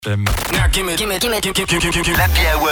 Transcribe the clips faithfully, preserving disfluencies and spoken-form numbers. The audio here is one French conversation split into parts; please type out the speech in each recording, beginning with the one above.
J'aime. L'Happy Hour.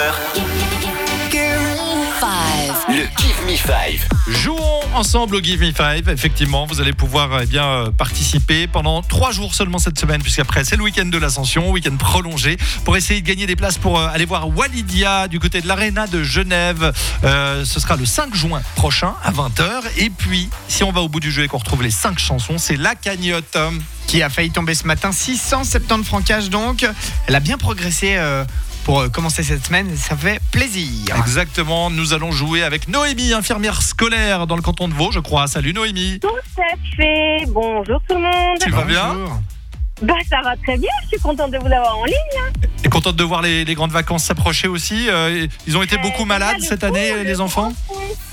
Le Give Me Five. Jouons ensemble au Give Me Five. Effectivement, vous allez pouvoir eh bien, participer pendant trois jours seulement cette semaine, puisqu'après c'est le week-end de l'Ascension, week-end prolongé, pour essayer de gagner des places pour aller voir Walidia du côté de l'Arena de Genève. Euh, ce sera le cinq juin prochain à vingt heures. Et puis, si on va au bout du jeu et qu'on retrouve les cinq chansons, c'est la cagnotte qui a failli tomber ce matin. six cent soixante-dix francs cash donc. Elle a bien progressé euh, pour commencer cette semaine. Ça fait plaisir. Exactement. Nous allons jouer avec Noémie, infirmière scolaire dans le canton de Vaud, je crois. Salut Noémie. Tout à fait. Bonjour tout le monde. Tu vas bien ? Bah ça va très bien. Je suis contente de vous avoir en ligne. Et contente de voir les, les grandes vacances s'approcher aussi. Euh, ils ont été Euh, beaucoup malades le cette coup, année, le les enfants ? Comment ?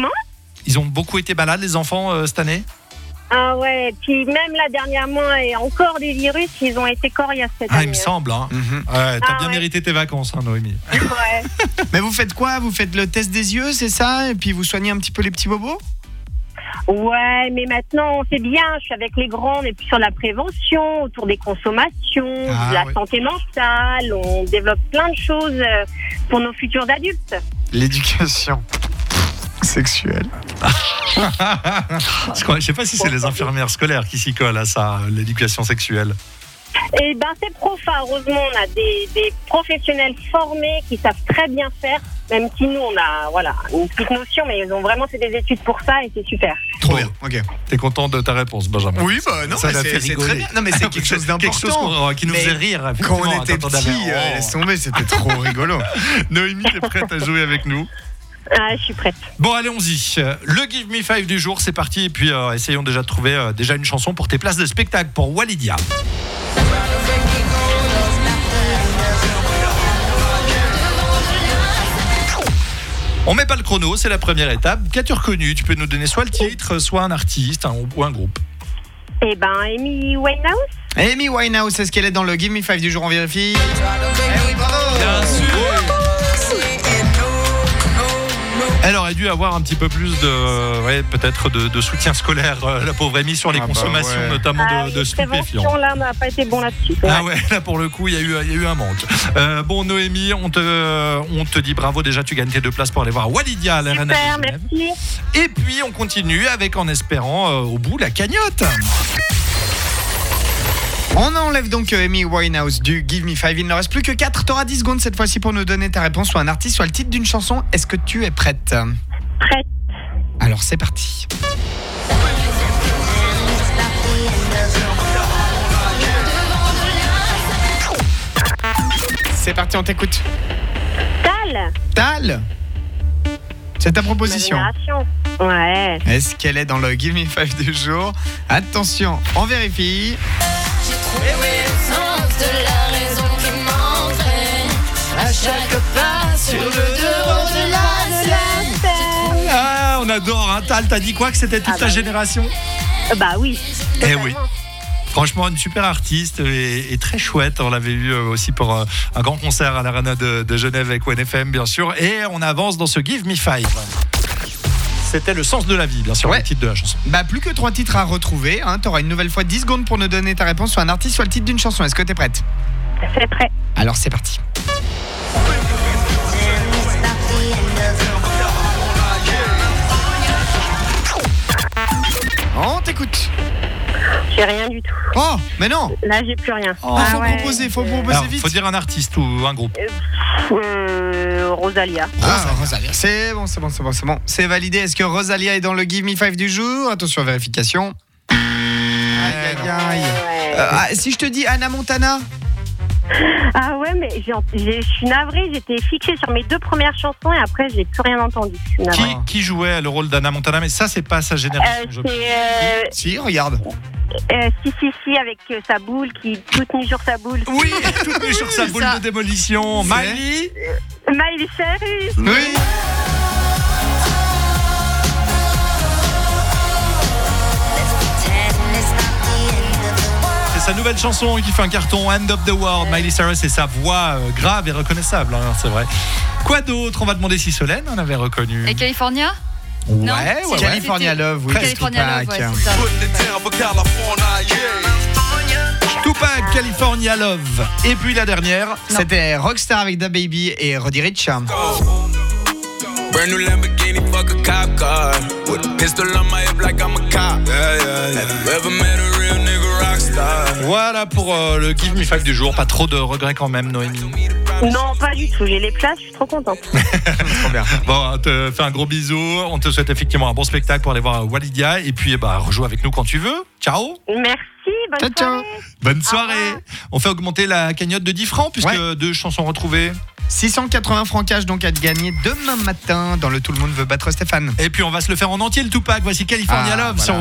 Ils ont beaucoup été malades, les enfants, euh, cette année ? Ah ouais. Puis même là dernièrement et encore des virus, ils ont été coriaces cette Ah, année. il me semble. Hein. Mhm. Ouais, t'as Ah, bien ouais. mérité tes vacances, hein, Noémie. Ouais. Mais vous faites quoi ? Vous faites le test des yeux, c'est ça ? Et puis vous soignez un petit peu les petits bobos ? Ouais, mais maintenant c'est bien. Je suis avec les grands, on est plus sur la prévention, autour des consommations, Ah, de la ouais. santé mentale. On développe plein de choses euh, pour nos futurs adultes. L'éducation sexuelle. Je crois- je sais pas si c'est les infirmières scolaires qui s'y collent à ça, l'éducation sexuelle. Et ben c'est profane. Heureusement, on a des, des professionnels formés qui savent très bien faire. Même si nous, on a voilà une petite notion, mais ils ont vraiment fait des études pour ça et c'est super. Trop Bon. bien. Ok. T'es content de ta réponse, Benjamin ? Oui, bah non, Ça mais l'a c'est, fait c'est rigoler. très bien. Non, mais c'est quelque chose d'important. Quelque chose qu'on- qui nous Mais faisait rire. Quand effectivement, on était quand on avait- petit, euh, Oh. laisse tomber, c'était trop rigolo. Noémie, t'es prête à jouer avec nous ? Ah, je suis prête. Bon, allons-y. Le Give Me Five du jour, c'est parti. Et puis, euh, essayons déjà de trouver euh, déjà une chanson pour tes places de spectacle pour Walidia. On met pas le chrono, c'est la première étape. Qu'as-tu reconnu ? Tu peux nous donner soit le titre, soit un artiste un- ou un groupe. Eh ben, Amy Winehouse. Amy Winehouse, est-ce qu'elle est dans le Give Me Five du jour ? On vérifie. Eh oui, bravo. Bien sûr. Elle aurait dû avoir un petit peu plus de, ouais, peut-être de, de soutien scolaire, euh, la pauvre Amy, sur les Ah bah consommations, ouais. notamment Ah, de, de les stupéfiants. préventions, là, on n'a pas été bon là-dessus. Ah ouais, là pour le coup, il y a eu, il y a eu un manque. Euh, bon, Noémie, on te, on te dit bravo. Déjà, tu gagnes tes deux places pour aller voir Walidia à l'Arena Super, de Genève. merci. Et puis, on continue avec, en espérant, euh, au bout, la cagnotte. On enlève donc euh, Amy Winehouse du Give Me Five. Il ne reste plus que quatre. T'auras dix secondes cette fois-ci pour nous donner ta réponse, soit un artiste, soit le titre d'une chanson. Est-ce que tu es prête ? Prête. Alors c'est parti. C'est parti, on t'écoute. Tal. Tal, c'est ta Ma proposition. génération. Ouais. Est-ce qu'elle est dans le Give Me Five du jour ? Attention, on vérifie. Ah, on adore, hein. Tal, t'as dit quoi, que c'était toute Ah ta bah oui. génération ? Bah oui. Eh totalement. oui. Franchement, une super artiste et, et très chouette. On l'avait eu euh, aussi pour euh, un grand concert à l'Arena de, de Genève avec O N F M, bien sûr. Et on avance dans ce Give Me Five. C'était le sens de la vie, bien sûr, Ouais. le titre de la chanson. Bah plus que trois titres à retrouver, hein. T'auras une nouvelle fois dix secondes pour nous donner ta réponse, soit un artiste, soit le titre d'une chanson. Est-ce que t'es prête ? C'est prêt. Alors c'est parti. On t'écoute. J'ai rien du tout. Oh, mais non. Là, j'ai plus rien. Il faut proposer, faut proposer Alors, vite. faut dire un artiste ou un groupe. Euh, Rosalia. Ah, Rosalia. C'est bon, c'est bon, c'est bon, c'est bon. C'est validé. Est-ce que Rosalia est dans le Give Me Five du jour ? Attention, vérification. Aïe, aïe, aïe. Ouais. Euh, ah, si je te dis Anna Montana ? Ah ouais, mais j'ai, j'ai- je suis navrée. J'étais fixée sur mes deux premières chansons et après, j'ai plus rien entendu. Je suis navrée. Qui, qui jouait le rôle d'Anna Montana? Mais ça, c'est pas sa Euh, génération. je- c'est euh, Si, regarde. euh, si si si avec euh, sa boule qui toute nue sur sa boule. Oui, tout nu sur sa boule ça. de démolition. C'est- Miley. Miley Cyrus. Oui. C'est sa nouvelle chanson qui fait un carton, End of the World. Miley Cyrus et sa voix euh, grave et reconnaissable, hein, c'est vrai. Quoi d'autre? On va demander si Solène en avait reconnu. Et California? Ouais, Non, ouais, c'est ouais. California Love, oui. California Love, Tupac. ouais, c'est ça. Tupac, California Love. Et puis la dernière. C'était Rockstar avec DaBaby et Roddy Ricch. Brand new Lamborghini, fuck a cop car. With a pistol on my hip like I'm a cop. Yeah, yeah, yeah. Have you ever met a real nigga rockstar? Voilà pour euh, le Give Me Five du jour. Pas trop de regrets quand même, Noémie. Non, pas du tout. J'ai les places, je suis trop contente. Trop bien. Bon, on te fait un gros bisou. On te souhaite effectivement un bon spectacle pour aller voir Walidia. Et puis, bah, rejoue avec nous quand tu veux. Ciao. Merci, bonne Ciao, ciao. soirée. Bonne soirée. On fait augmenter la cagnotte de dix francs puisque Ouais. deux chansons retrouvées. six cent quatre-vingts francs cash donc à gagner demain matin dans le Tout le monde veut battre Stéphane. Et puis, on va se le faire en entier, le Tupac. Voici California Ah, Love voilà. sur